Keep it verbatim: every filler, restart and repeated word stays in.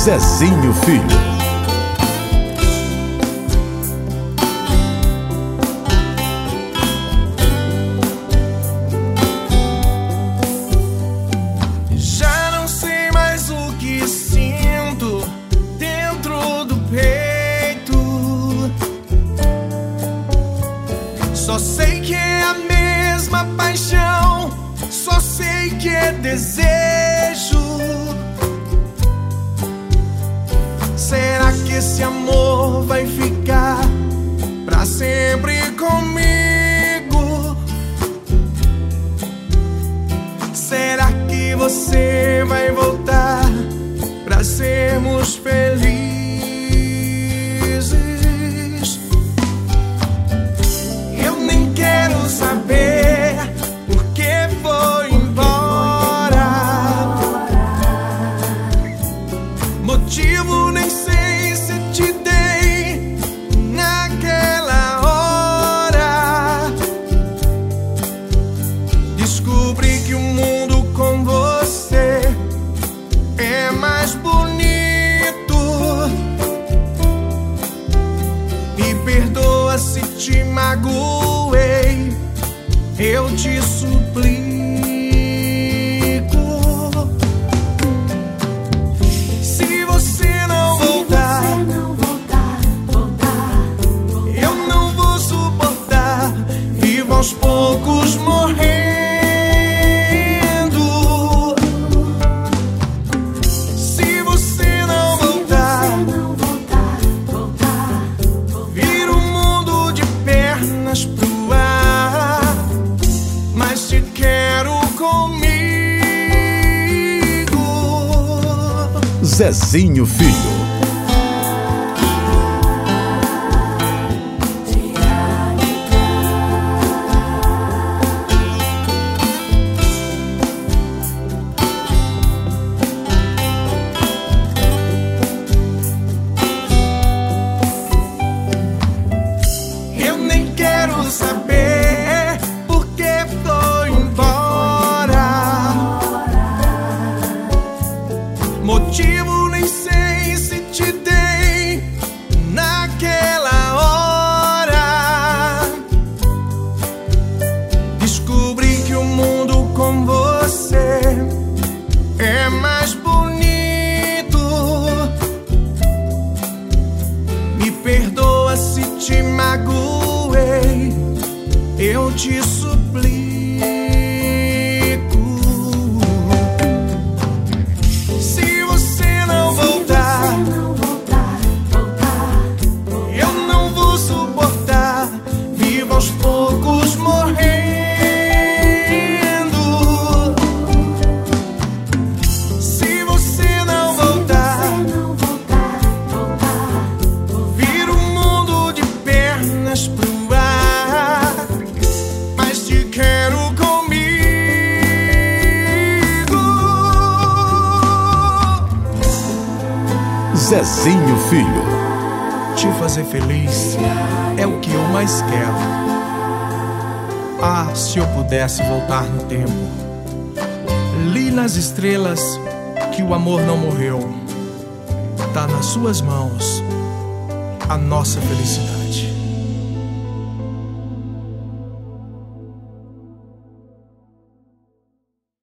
Zezinho Filho. Já não sei mais o que sinto dentro do peito. Só sei que é a mesma paixão, só sei que é desejo. Será que esse amor vai ficar pra sempre comigo? Será que você vai voltar pra sermos felizes? Eu nem quero saber por que foi embora. Motivo nem sei se te dei naquela hora. Descobri que o mundo com você é mais bonito. Me perdoa se te magoei, eu te suplico. Se você não voltar, eu não vou suportar. Vivo aos poucos morrendo. Se você não voltar, vira o mundo de pernas pro ar. Mas te quero comigo. Zezinho Filho. Eu nem quero saber por que foi embora. Motivo nem sei se te dei naquela hora. Descobri que o mundo com você é mais bonito. Me perdoa se te magoei, eu te suplico. Se você não voltar, eu não vou suportar. Vivo aos poucos morrendo. Se você não voltar, vira o mundo de pernas pro ar. Mas te quero comigo. Zezinho Filho. Te fazer feliz é o que eu mais quero. Ah, se eu pudesse voltar no tempo. Li nas estrelas que o amor não morreu. Tá nas suas mãos a nossa felicidade.